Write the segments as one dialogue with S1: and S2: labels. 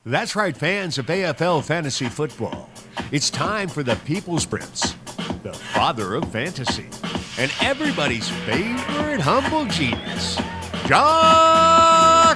S1: That's right, fans of AFL Fantasy Football. It's time for the People's Prince, the father of fantasy, and everybody's favorite humble genius, Jock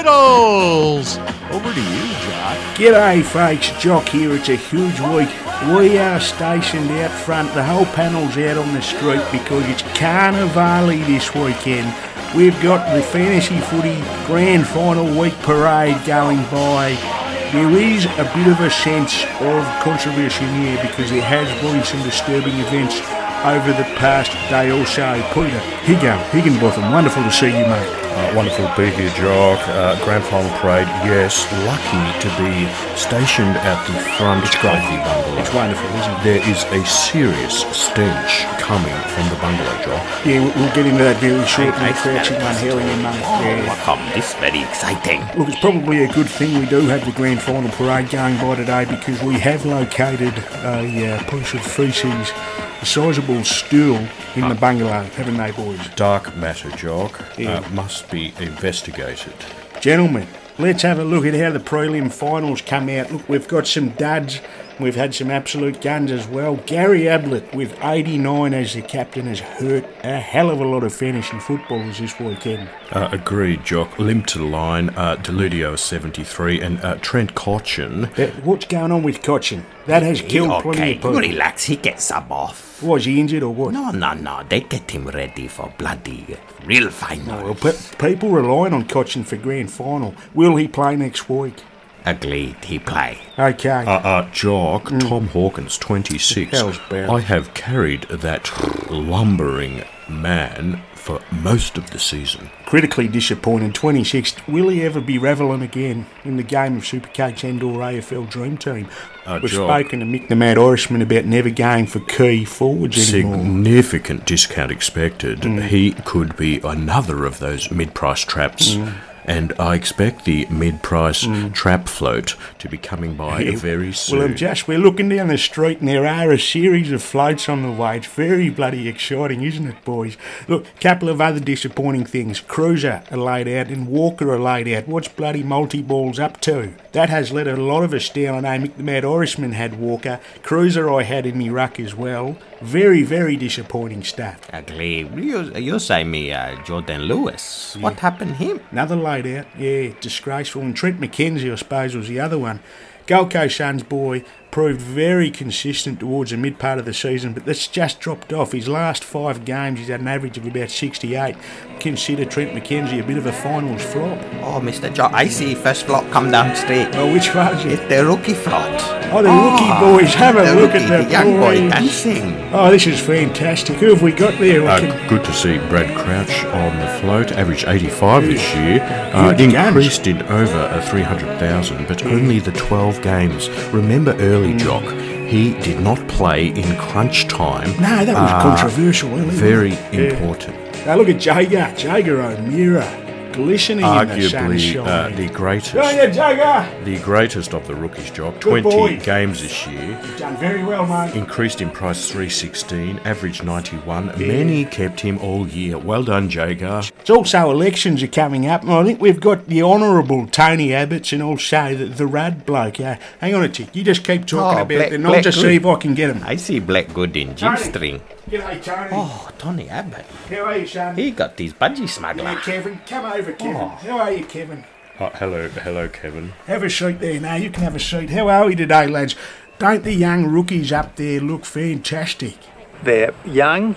S1: Riddles. Over to you, Jock.
S2: G'day folks, Jock here. It's a huge week. We are stationed out front. The whole panel's out on the street because it's Carnivale this weekend. We've got the Fantasy Footy Grand Final Week Parade going by. There is a bit of a sense of controversy in here because there has been some disturbing events over the past day or so. Peter Higginbotham, wonderful to see you, mate.
S3: Wonderful to be here, Jock. Grand Final Parade, yes. Lucky to be stationed at the front of the bungalow.
S2: It's wonderful, isn't it?
S3: There is a serious stench coming from the bungalow, Jock.
S2: Yeah, we'll get into that very shortly. Crouching one hailing in, mate.
S4: Welcome, this very exciting.
S2: Look, it's probably a good thing we do have the Grand Final Parade going by today because we have located a piece of faeces, a sizable stool in the bungalow, haven't they, boys?
S3: Dark matter, Jock.
S2: Yeah.
S3: Must be investigated.
S2: Gentlemen, let's have a look at how the prelim finals come out. Look, we've got some duds. We've had some absolute guns as well. Gary Ablett with 89 as the captain has hurt a hell of a lot of fantasy footballers this weekend.
S3: Agreed, Jock. Limp to the line. Deludio 73 and Trent Cotchin.
S2: What's going on with Cotchin? That has killed plenty of people.
S4: Relax, he gets sub off.
S2: Was he injured or what?
S4: No, they get him ready for bloody real final.
S2: Well, people relying on Cotchin for grand final. Will he play next week?
S4: Agreed, he play.
S2: Okay.
S3: Jock, Tom Hawkins, 26.
S2: Hell's bound.
S3: I have carried that lumbering man for most of the season.
S2: Critically disappointed, 26th. Will he ever be relevant again in the game of Supercoach and/or AFL Dream Team? We've spoken to Mick the Mad Irishman about never going for key forwards anymore.
S3: Significant discount expected. He could be another of those mid-price traps. And I expect the mid-price trap float to be coming by very soon.
S2: Well, we're looking down the street and there are a series of floats on the way. It's very bloody exciting, isn't it, boys? Look, a couple of other disappointing things. Cruiser are laid out and Walker are laid out. What's bloody multi-balls up to? That has let a lot of us down. I know Mick the Mad Irishman had Walker. Cruiser I had in me ruck as well. Very, very disappointing stuff.
S4: Ugly. You say me Jordan Lewis. What happened to him?
S2: Another laid out, yeah, disgraceful. And Trent McKenzie, I suppose, was the other one. Gold Coast Suns boy proved very consistent towards the mid part of the season, but that's just dropped off. His last 5 games, he's had an average of about 68. Consider Trent McKenzie a bit of a finals flop.
S4: Oh, Mr. Jock, I see first float come down street.
S2: Oh, which was it?
S4: It's the rookie float.
S2: Oh, the rookie boys. Have a look at the
S4: young boy
S2: boys.
S4: dancing.
S2: Oh, this is fantastic. Who have we got there?
S3: Good to see Brad Crouch on the float, average 85 this year. Increased in over 300,000, but only the 12 games. Remember early, Jock, he did not play in crunch time.
S2: No, that was controversial.
S3: Very important.
S2: Now look at Jager O'Meara, glistening in the sunshine.
S3: Arguably the greatest.
S2: Oh yeah, Jager!
S3: The greatest of the rookies, Jock.
S2: Good
S3: 20
S2: boy.
S3: games this year.
S2: You've done very well, mate.
S3: Increased in price 316, average 91. Many kept him all year. Well done, Jager.
S2: It's also elections are coming up, and I think we've got the Honourable Tony Abbott's and also the Rudd bloke. Hang on a tick, you just keep talking about it, and I'll just see if I can get him.
S4: I see Black Good in G-string.
S2: G'day, Tony.
S4: Oh, Tony Abbott.
S2: How are you, son?
S4: He got these budgie smuggler.
S2: Yeah, Kevin. Come over, Kevin.
S4: Oh.
S2: How are you, Kevin?
S3: Hello, Kevin.
S2: Have a seat there now. You can have a seat. How are we today, lads? Don't the young rookies up there look fantastic?
S5: They're young,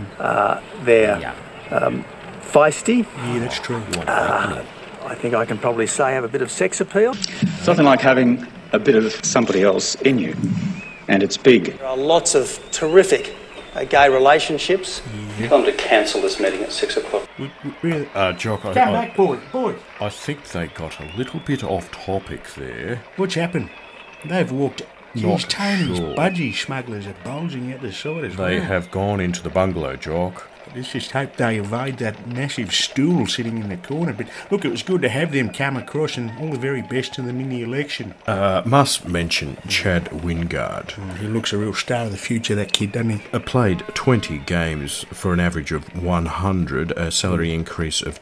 S5: they're feisty.
S2: Yeah, that's true.
S5: I think I can probably say have a bit of sex appeal.
S6: Something like having a bit of somebody else in you, and it's big.
S7: There are lots of terrific gay relationships.
S8: Tell them to cancel this meeting at 6 o'clock.
S3: Jock,
S2: Come back, boy.
S3: I think they got a little bit off topic there.
S2: What's happened? They've walked... Tony's budgie smugglers are bulging out the side as well.
S3: They have gone into the bungalow, Jock.
S2: Let's just hope they evade that massive stool sitting in the corner. But look, it was good to have them come across, and all the very best to them in the election.
S3: Must mention Chad Wingard.
S2: He looks a real star of the future, that kid, doesn't he?
S3: Played 20 games for an average of 100, a salary increase of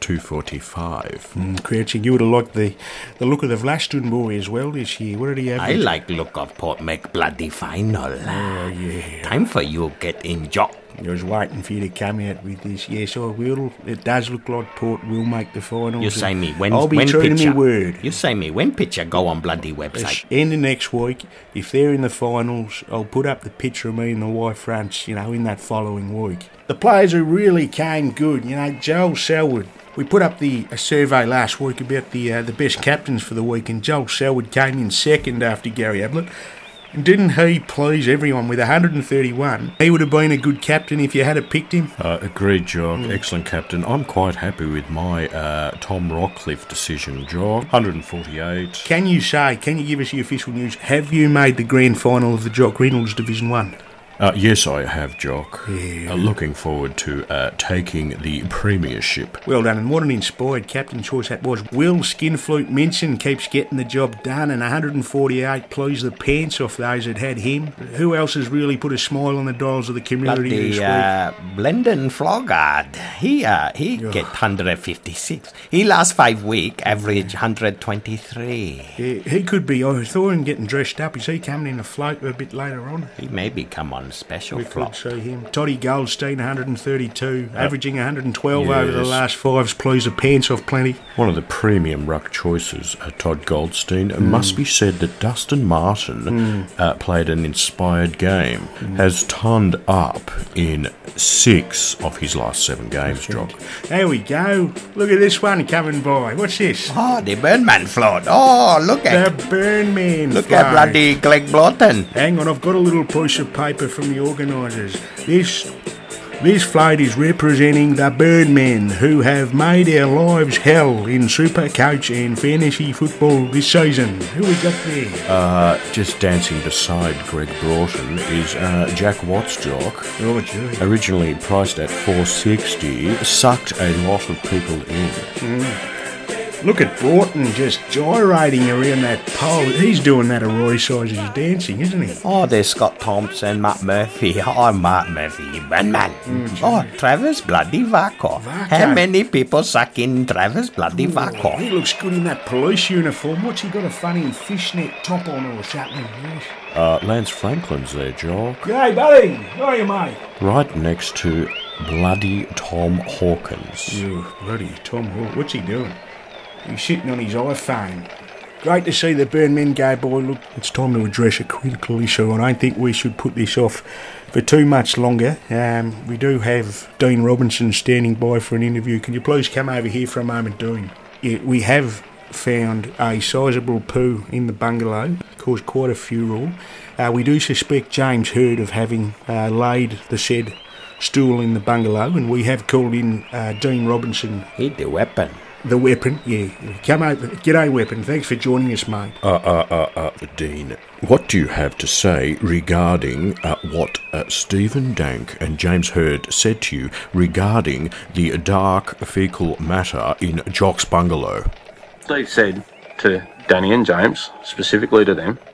S3: $245.
S2: Crouching, you would have liked the look of the Vlaston boy as well this year. What did he have?
S4: I like look of Port McBloody final.
S2: Oh, yeah.
S4: Time for you get in, Jock.
S2: I was waiting for you to come out with this. Yes, I will. It does look like Port will make the finals.
S4: You say me when
S2: I'll be
S4: when
S2: true to
S4: picture.
S2: my word.
S4: You say me when picture go on bloody website.
S2: End of next week, if they're in the finals, I'll put up the picture of me and the wife fronts, in that following week. The players who really came good, Joel Selwood. We put up a survey last week about the best captains for the week, and Joel Selwood came in second after Gary Ablett. And didn't he please everyone with 131? He would have been a good captain if you had picked him.
S3: Agreed, Jock. Excellent captain. I'm quite happy with my Tom Rockcliffe decision, Jock. 148.
S2: Can you give us the official news? Have you made the grand final of the Jock Reynolds Division 1?
S3: Yes, I have, Jock.
S2: Yeah.
S3: Looking forward to taking the premiership.
S2: Well done, and what an inspired captain choice that was. Will Skinflute Minson keeps getting the job done, and 148 pleased the pants off those that had him. Who else has really put a smile on the dials of the community this week?
S4: Brendan Flogard. He get 156. He last 5 week average 123.
S2: Yeah, he could be. I saw him getting dressed up. Is he coming in a float a bit later on?
S4: He maybe come on special
S2: We
S4: flop.
S2: could see him. Toddy Goldstein, 132, averaging 112 over the last 5s. Please the pants off plenty.
S3: One of the premium ruck choices, Todd Goldstein. It must be said that Dustin Martin played an inspired game, has turned up in 6 of his last 7 games, Jock.
S2: There we go. Look at this one coming by. What's this?
S4: Oh, the Burnman float. Oh, look at
S2: The Burnman
S4: look
S2: float.
S4: at bloody Greg Blotton.
S2: Hang on, I've got a little piece of paper from the organisers. This float is representing the Birdmen, who have made our lives hell in Super Coach and Fantasy Football this season. Who we got there?
S3: Just dancing beside Greg Broughton is Jack Watts, Jock.
S2: Oh, gee.
S3: Originally priced at $460, sucked a lot of people in.
S2: Look at Broughton just gyrating around that pole. He's doing that a Roy Sizes dancing, isn't he?
S4: Oh, there's Scott Thompson, Matt Murphy. Oh, Matt Murphy, Burnman. Oh, Travis bloody Varco. How many people suck in Travis bloody Varco?
S2: He looks good in that police uniform. What's he got, a funny fishnet top on or something? Yes.
S3: Lance Franklin's there, Jock.
S2: G'day, buddy. How are you, mate?
S3: Right next to bloody Tom Hawkins.
S2: You bloody Tom Hawkins. What's he doing? He's sitting on his iPhone. Great to see the Burnmen go, boy. Look, it's time to address a critical issue. I don't think we should put this off for too much longer. We do have Dean Robinson standing by for an interview. Can you please come over here for a moment, Dean? Yeah, we have found a sizable poo in the bungalow, caused quite a furore. We do suspect James Hird of having laid the said stool in the bungalow, and we have called in Dean Robinson.
S4: Hit the weapon.
S2: The weapon, yeah. Come over. G'day, weapon. Thanks for joining us, mate.
S3: Dean, what do you have to say regarding what Stephen Dank and James Hird said to you regarding the dark fecal matter in Jock's bungalow?
S9: Steve said to Danny and James, specifically to them,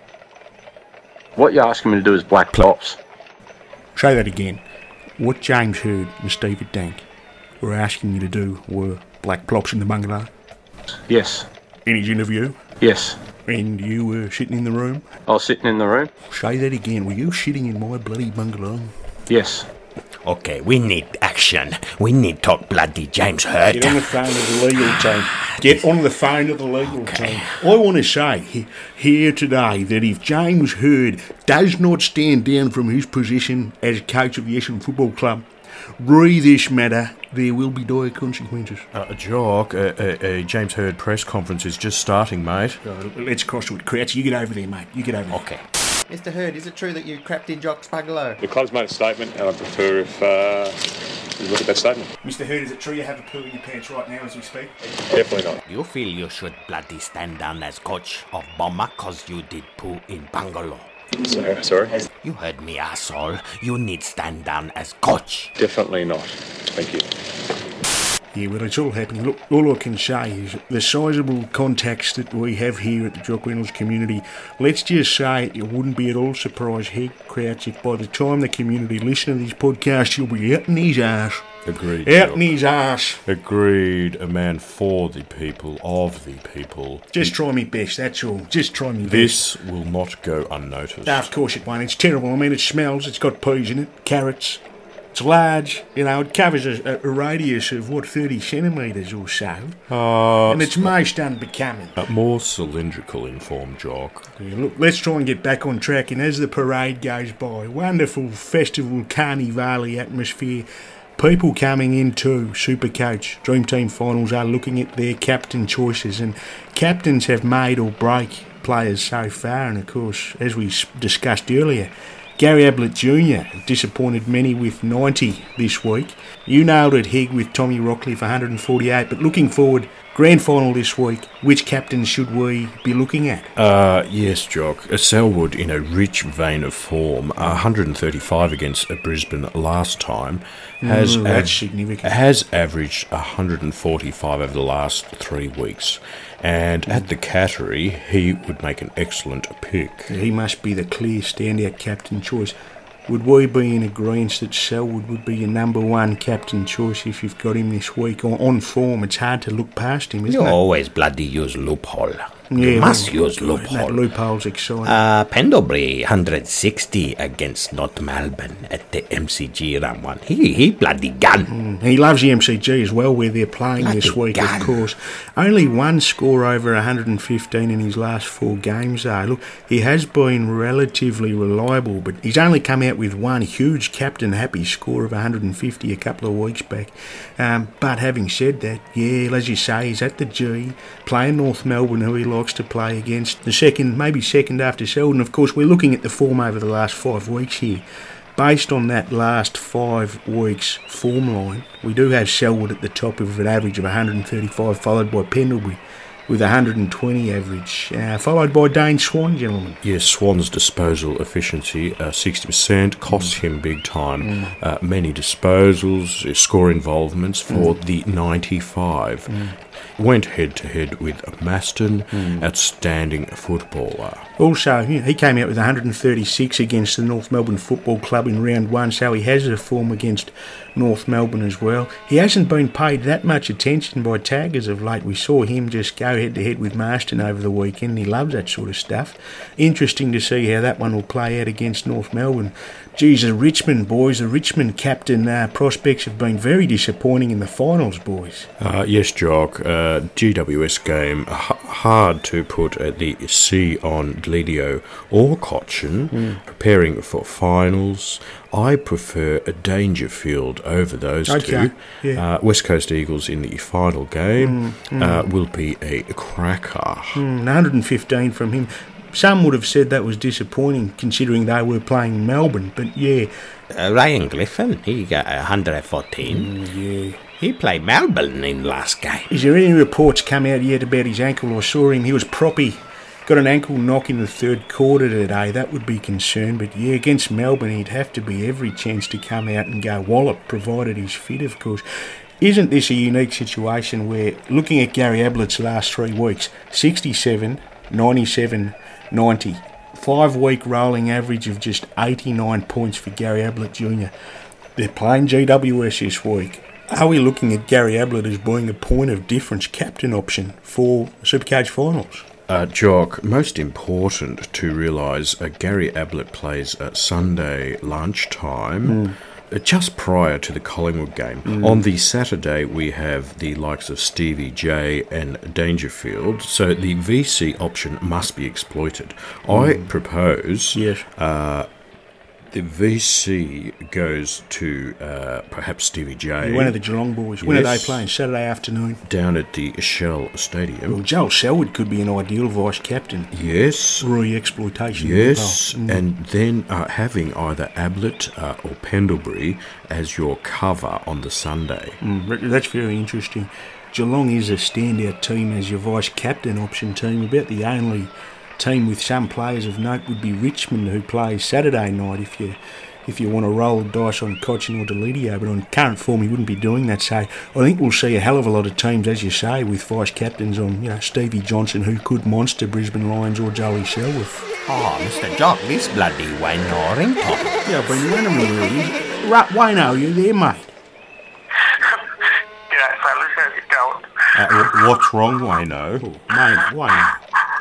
S9: what you're asking me to do is black plops.
S2: Say that again. What James Hird and Stephen Dank were asking you to do were black plops in the bungalow?
S9: Yes.
S2: In his interview?
S9: Yes.
S2: And you were sitting in the room?
S9: I was sitting in the room.
S2: Say that again. Were you shitting in my bloody bungalow?
S9: Yes.
S4: Okay, we need action. We need talk bloody James Hird.
S2: Get on the phone of the legal team. Get on the phone of the legal team. I want to say here today that if James Hird does not stand down from his position as coach of the Essendon Football Club, re this matter, there will be dire consequences.
S3: Jock, James Hird press conference is just starting, mate.
S2: Let's cross to it. Crouch, you get over there, mate. You get over there.
S4: Okay.
S10: Mr. Hird, is it true that you crapped in Jock's bungalow?
S6: The club's made a statement, and I prefer if you look at that statement.
S2: Mr. Hird, is it true you have a poo in your pants right now as we speak?
S6: Definitely not.
S4: You feel you should bloody stand down as coach of Bomber cause you did poo in bungalow?
S6: Sorry?
S4: You heard me, asshole. You need stand down as coach.
S6: Definitely not.
S9: Thank you.
S2: Yeah, well, it's all happening. Look, all I can say is the sizeable contacts that we have here at the Jock Reynolds community, let's just say it wouldn't be at all surprised, Heg Crouch, if by the time the community listen to this podcast, you'll be out in his arse.
S3: Agreed.
S2: Out in his arse.
S3: Agreed. A man for the people, of the people.
S2: Just try me best, that's all. Just try me best.
S3: This will not go unnoticed.
S2: No, of course it won't. It's terrible. I mean, it smells. It's got peas in it, carrots. It's large, you know, it covers a radius of, 30 centimetres or so. And it's most unbecoming.
S3: More cylindrical in form, Jock.
S2: Yeah, look, let's try and get back on track, and as the parade goes by, wonderful festival carnivale atmosphere, people coming into Supercoach Dream Team finals are looking at their captain choices, and captains have made or break players so far, and of course, as we discussed earlier, Gary Ablett Jr. disappointed many with 90 this week. You nailed it, Hig, with Tommy Rockley for 148, but looking forward, grand final this week, which captains should we be looking at?
S3: Yes, Jock. Selwood in a rich vein of form, 135 against Brisbane last time,
S2: that's significant.
S3: Has averaged 145 over the last 3 weeks. And at the Cattery, he would make an excellent pick.
S2: He must be the clear standout captain choice. Would we be in agreement that Selwood would be your number one captain choice if you've got him this week on form? It's hard to look past him, isn't it?
S4: You always bloody use loophole. You must use loophole.
S2: That loophole's exciting.
S4: Pendlebury 160 against North Melbourne at the MCG round one. He bloody gun.
S2: He loves the MCG as well, where they're playing bloody this week, gun. Of course. Only one score over 115 in his last 4 games, though. Look, he has been relatively reliable, but he's only come out with one huge captain-happy score of 150 a couple of weeks back. But having said that, yeah, as you say, he's at the G, playing North Melbourne, who he likes to play against. Maybe second after Selwood. Of course, we're looking at the form over the last 5 weeks here. Based on that last 5 weeks form line, we do have Selwood at the top with an average of 135, followed by Pendlebury with 120 average, followed by Dane Swan, gentlemen.
S3: Yes, Swan's disposal efficiency, 60%, costs him big time. Many disposals, score involvements for the 95. Went head-to-head with Maston, outstanding footballer.
S2: Also, he came out with 136 against the North Melbourne Football Club in round 1, so he has a form against North Melbourne as well. He hasn't been paid that much attention by taggers of late. We saw him just go head-to-head with Marston over the weekend. He loves that sort of stuff. Interesting to see how that one will play out against North Melbourne. Geez, the Richmond boys, the Richmond captain prospects have been very disappointing in the finals, boys.
S3: Yes, Jock. GWS game, hard to put at the C on Dledio or Cochin, preparing for finals. I prefer a Dangerfield over those two. Yeah. West Coast Eagles in the final game will be a cracker.
S2: 115 from him. Some would have said that was disappointing, considering they were playing Melbourne, but yeah.
S4: Ryan Griffin, he got 114.
S2: Yeah.
S4: He played Melbourne in the last game.
S2: Is there any reports come out yet about his ankle? I saw him, he was proppy. Got an ankle knock in the 3rd quarter today. That would be concerned, but yeah, against Melbourne, he'd have to be every chance to come out and go wallop, provided he's fit, of course. Isn't this a unique situation where, looking at Gary Ablett's last 3 weeks, 67, 97, 90. 5-week rolling average of just 89 points for Gary Ablett Jr. They're playing GWS this week. Are we looking at Gary Ablett as being a point of difference captain option for Supercoach finals?
S3: Jock, most important to realise, Gary Ablett plays Sunday lunchtime. Just prior to the Collingwood game. On the Saturday, we have the likes of Stevie J and Dangerfield, so the VC option must be exploited. I propose the VC goes to perhaps Stevie J.
S2: One of the Geelong boys. When are they playing? Saturday afternoon?
S3: Down at the Shell Stadium.
S2: Well, Joel Selwood could be an ideal vice-captain.
S3: Yes.
S2: Re-exploitation.
S3: Yes, and then having either Ablett or Pendlebury as your cover on the Sunday.
S2: That's very interesting. Geelong is a standout team as your vice-captain option team. About the only team with some players of note would be Richmond, who plays Saturday night. If if you want to roll the dice on Cochin or Delidio, but on current form he wouldn't be doing that. So I think we'll see a hell of a lot of teams, as you say, with vice captains on, Stevie Johnson, who could monster Brisbane Lions, or Joey Selwood.
S4: Oh, Mr. Jock, this bloody Wayne Norrington.
S2: Yeah, I've been running with you. Wayne, are you there, mate?
S11: G'day, fellas. How's it going?
S3: What's wrong, Wayno?
S2: Oh, mate, Wayne.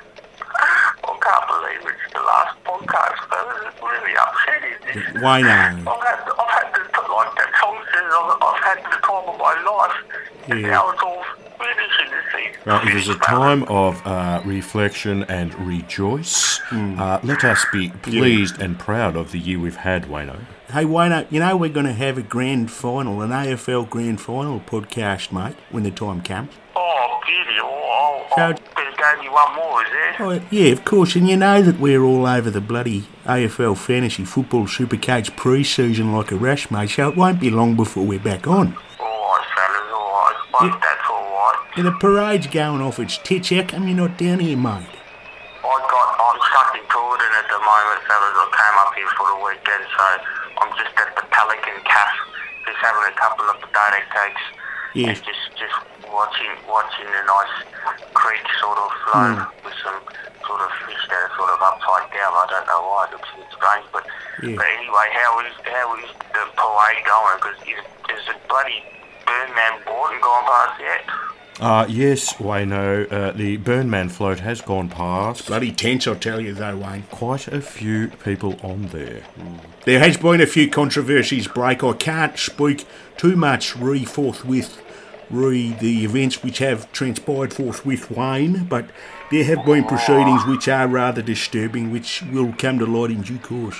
S11: I can't believe it's the last podcast, fellas. It's really upsetting.
S2: Wayne.
S11: I've had to, like that song says, I've had the time of my life. And now it's all finishing this season.
S3: Right, it is a time of reflection and rejoice. Let us be pleased and proud of the year we've had, Wayno.
S2: Hey, Wayno, we're going to have a grand final, an AFL grand final podcast, mate, when the time comes.
S11: Oh, beauty. There's going to be one more, is there?
S2: Oh, yeah, of course, and you know that we're all over the bloody AFL Fantasy Football Supercoach pre-season like a rash, mate, so it won't be long before we're back on.
S11: All right, fellas, all right. I hope that's all right.
S2: Yeah, the parade's going off its tits. How come you're not down here, mate?
S11: I'm stuck in Jordan at the moment, fellas. I came up here for the weekend, so I'm just at the Pelican Cafe, just having a couple of potato cakes, and just watching the nice creek sort of flow with some sort of fish that are sort of upside down. I don't know why, it looks a bit strange, but anyway, how is the parade going? Because is the bloody Burnman Borton gone past yet?
S3: Yes, Wayno, the Burnman float has gone past.
S2: It's bloody tense, I'll tell you though, Wayne.
S3: Quite a few people on there.
S2: There has been a few controversies, Break. I can't speak too much forthwith the events which have transpired forthwith, Wayne, but there have been proceedings which are rather disturbing, which will come to light in due course.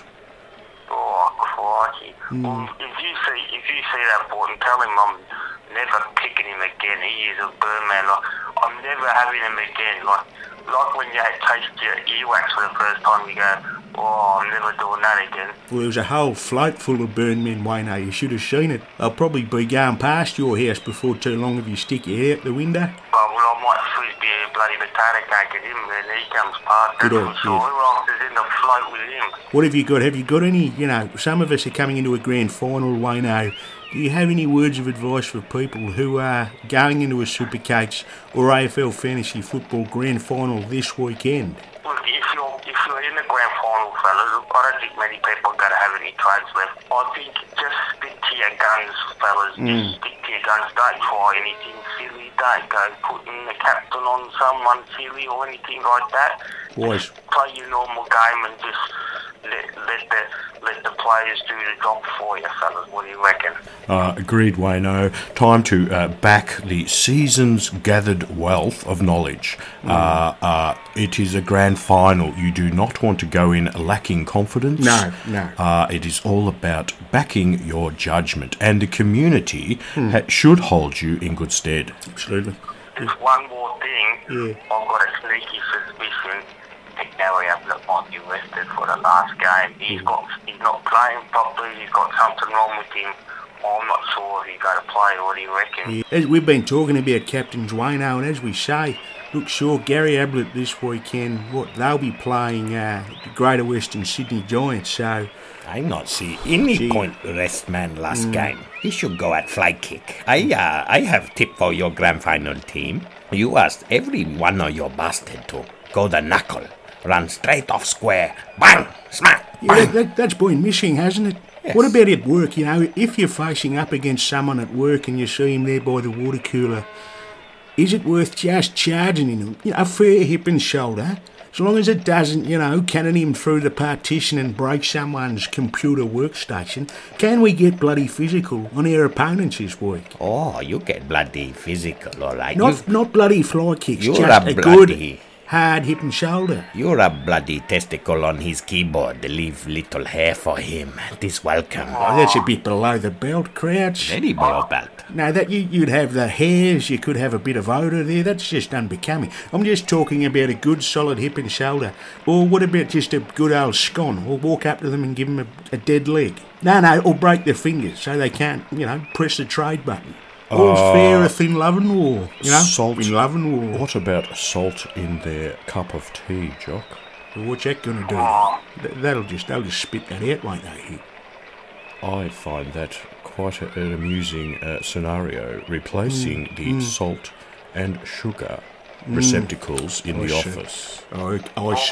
S11: Oh, crikey. Well, if you see that Borton, tell him I'm never picking him again. He is a Burnman. I'm never having him again. Like when you taste your earwax for the first time, you go, oh, I'm never doing that again.
S2: Well, there was a whole float full of Burnmen, Wayne. You should have seen it. They'll probably be going past your house before too long if you stick your head out the window.
S11: Well, I might frisbee a bloody potato cake at him when he comes past. That's for sure. Who else is in the float with him?
S2: What have you got? Have you got any, some of us are coming into a grand final, Wayne. Do you have any words of advice for people who are going into a Supercoach or AFL Fantasy Football grand final this weekend?
S11: Well, if you're in the grand final, fellas, I don't think many people are going to have any trades left. I think just stick to your guns, fellas. Just stick to your guns. Don't try anything silly. Don't go putting the captain on someone silly or anything like that.
S2: Boys.
S11: Just play your normal game and just let the players do the job for you, fellas. What do you reckon?
S3: Agreed, Wayno. Time to back the season's gathered wealth of knowledge. It is a grand final. You do not want to go in lacking confidence.
S2: No.
S3: It is all about backing your judgment, and the community should hold you in good stead.
S2: Absolutely.
S11: Just one more thing. I've got a sneaky suspicion Gary Ablett might be rested for the last game. He's not playing properly. He's got something wrong with him. I'm not sure if he's going to play. What do you reckon?
S2: As we've been talking about Captains Wayno, and as we say, look, sure, Gary Ablett this weekend, they'll be playing the Greater Western Sydney Giants, so...
S4: I not see any point to rest man last game. He should go at fly kick. I have tip for your grand final team. You asked every one of your bastard to go the knuckle. Run straight off square. Bang! Smack! Bang.
S2: Yeah, that's been missing, hasn't it?
S4: Yes.
S2: What about at work? If you're facing up against someone at work and you see him there by the water cooler, is it worth just charging him? A fair hip and shoulder, as long as it doesn't, cannon him through the partition and break someone's computer workstation. Can we get bloody physical on our opponents this week?
S4: Oh, you get bloody physical, all right.
S2: Not bloody fly kicks,
S4: you're
S2: just
S4: a
S2: good hard hip and shoulder.
S4: You're a bloody testicle on his keyboard. Leave little hair for him. This welcome.
S2: Oh, that's a bit below the belt, Crouch.
S4: Very below belt.
S2: No, that you'd have the hairs, you could have a bit of odour there. That's just unbecoming. I'm just talking about a good solid hip and shoulder. Or what about just a good old scone? Or walk up to them and give them a dead leg. No, or break their fingers so they can't, press the trade button. All's fair in love and war.
S3: Salt
S2: in love and war.
S3: What about salt in their cup of tea, Jock?
S2: Well, what's that going to do? They'll just spit that out, won't they?
S3: I find that quite an amusing scenario, replacing the salt and sugar receptacles in the office.
S2: I see.
S11: I was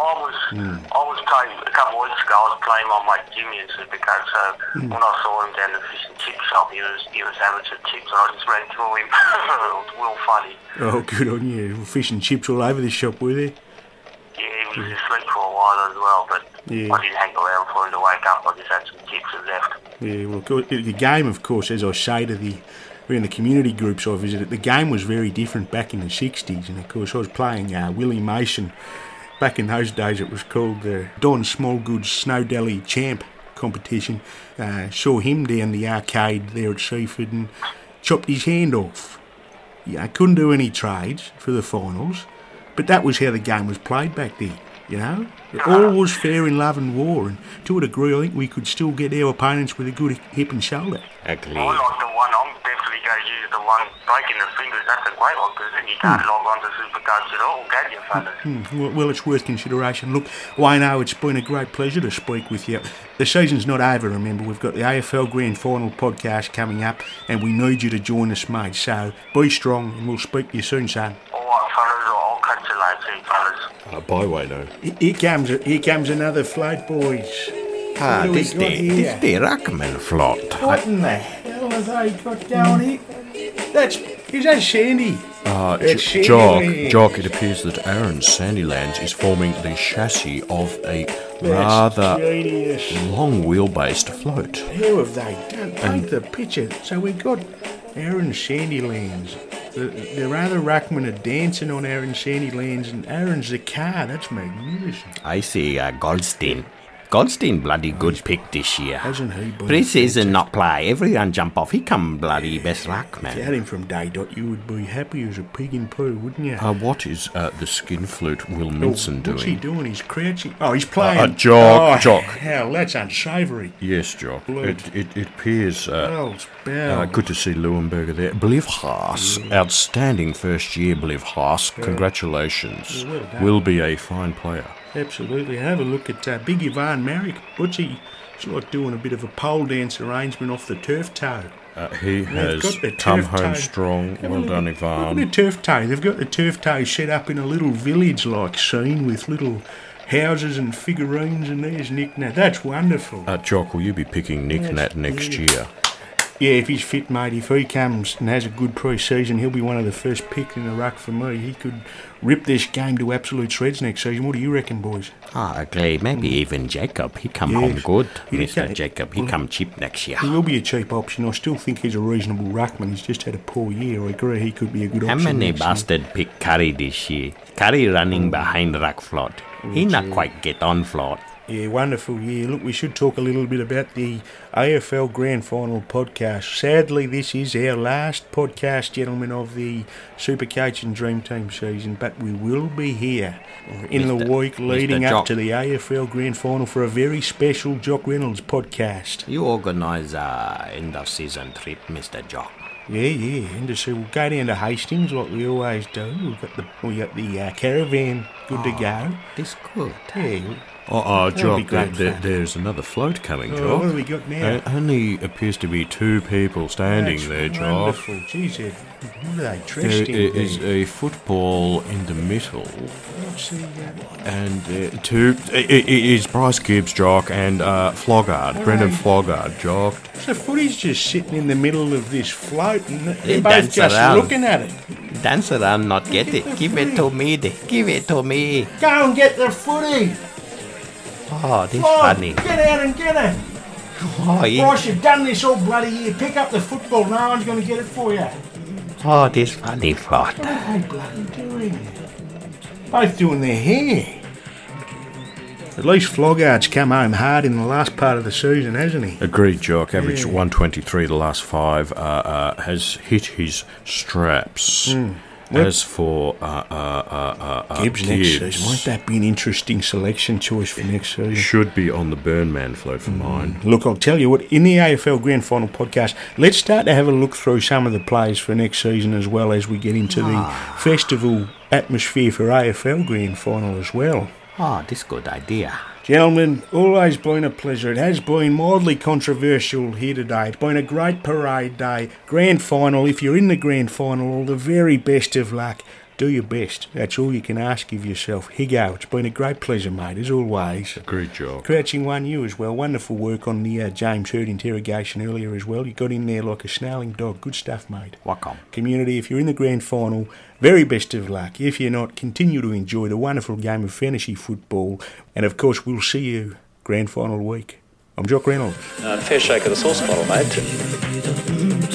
S11: playing a couple of weeks ago. I was playing my mate Jimmy in Supercoach. So when I saw him down the fish and chip shop, he was having some chips, and I just ran through him. It was real funny.
S2: Oh, good on you. Fish and chips all over the shop, were there?
S11: Yeah, he was asleep for a while as well, but I didn't hang around for him to wake up. I just had some chips and left.
S2: Yeah, well, the game, of course, as I say to in the community groups I visited, the game was very different back in the 60s, and of course I was playing Willie Mason. Back in those days it was called the Don Smallgood's Snow Deli Champ competition. Saw him down the arcade there at Seaford and chopped his hand off. I couldn't do any trades for the finals, but that was how the game was played back then, you know? It all was fair in love and war, and to a degree I think we could still get our opponents with a good hip and shoulder.
S3: Actually,
S11: I like the one. I'm definitely going to use the one breaking the fingers. That's a great one, because then you can't log on to Supercoach at all, can you, fellas?
S2: Well, it's worth consideration. Look, Wayno, it's been a great pleasure to speak with you. The season's not over, remember. We've got the AFL Grand Final podcast coming up, and we need you to join us, mate. So be strong, and we'll speak to you soon, son.
S11: All right, fellas. I'll catch you later, fellas.
S3: Bye, Wayno.
S2: Here comes another float, boys.
S4: This the Ruckman float.
S2: What in the hell have they got going here? Is that Sandy?
S3: Jock, it appears that Aaron's Sandylands is forming the chassis of a rather long wheelbase float.
S2: How have they done? Paint the picture. So we got Aaron's Sandylands. The other ruckmen are dancing on Aaron's Sandylands, and Aaron's the car. That's magnificent.
S4: I see Goldstein. Goldstein bloody good pick this year.
S2: Hasn't he been?
S4: Pre-season not play. Everyone jump off. He come bloody best ruckman.
S2: If you had him from day dot, you would be happy as a pig in poo, wouldn't you?
S3: What is the skin flute Will Minson doing?
S2: What's he doing? He's crouching. Oh, he's playing.
S3: Jock.
S2: Hell, that's unsavoury.
S3: Yes, Jock. It appears good to see Leuenberger there. Bliv Haas, outstanding first year, Bliv Haas. Congratulations. Will be a fine player.
S2: Absolutely. Have a look at Big Ivan Marek. Butchie, he's like doing a bit of a pole dance arrangement off the turf toe.
S3: He has come home strong. Well done, Ivan.
S2: Look at the turf toe. They've got the turf toe set up in a little village-like scene with little houses and figurines, and there's Nick Nat. That's wonderful.
S3: Jock, will you be picking Nick Nat next year?
S2: Yeah, if he's fit, mate, if he comes and has a good pre-season, he'll be one of the first picks in the ruck for me. He could rip this game to absolute shreds next season. What do you reckon, boys?
S4: Clay, maybe even Jacob. He come home good, Mr. Jacob. He come cheap next year.
S2: He will be a cheap option. I still think he's a reasonable ruckman. He's just had a poor year. I agree he could be a good option.
S4: How many bastard pick Curry this year? Curry running behind ruck float. He not quite get on float.
S2: Yeah, wonderful. Yeah, look, we should talk a little bit about the AFL Grand Final podcast. Sadly, this is our last podcast, gentlemen, of the Supercoach and Dream Team season, but we will be here in the week leading up to the AFL Grand Final for a very special Jock Reynolds podcast.
S4: You organise a end-of-season trip, Mr. Jock.
S2: Yeah, and we'll go down to Hastings like we always do. We got the caravan good to go.
S4: This good.
S2: Yeah.
S3: Jock, there's another float coming, Jock.
S2: What have we got now?
S3: Only appears to be two people standing there, Jock.
S2: Wonderful. Jeez, what are they dressed in?
S3: There is a football in the middle. And it is Bryce Gibbs, Jock, and Floggard, Brendan Floggard, Jock.
S2: So footy's just sitting in the middle of this float, and they're both just looking at it.
S4: Dance around, not get it. Give it to me. Give it to me.
S2: Go and get the footy.
S4: Oh, this funny.
S2: Get out and get it. Bryce, you've done this all bloody year. Pick up the football. No one's going to get it for you.
S4: Oh, this funny float.
S2: What are they bloody doing? Both doing their hair. At least Floggard's come home hard in the last part of the season, hasn't he?
S3: Agreed, Jock. Averaged 123 the last five. Has hit his straps. As for
S2: Gibbs next season, won't that be an interesting selection choice for next season?
S3: Should be on the Burnman float for mine.
S2: Look, I'll tell you what, in the AFL Grand Final podcast, let's start to have a look through some of the players for next season as well as we get into the festival atmosphere for AFL Grand Final as well.
S4: this good idea.
S2: Gentlemen, always been a pleasure. It has been mildly controversial here today. It's been a great parade day. Grand final, if you're in the grand final, all the very best of luck. Do your best. That's all you can ask of yourself. Higo, it's been a great pleasure, mate, as always.
S3: Great job.
S2: Crouching One, you as well. Wonderful work on the James Hird interrogation earlier as well. You got in there like a snarling dog. Good stuff, mate.
S4: Welcome.
S2: Community, if you're in the grand final, very best of luck. If you're not, continue to enjoy the wonderful game of fantasy football. And of course, we'll see you grand final week. I'm Jock Reynolds.
S8: Fair shake of the sauce bottle, mate.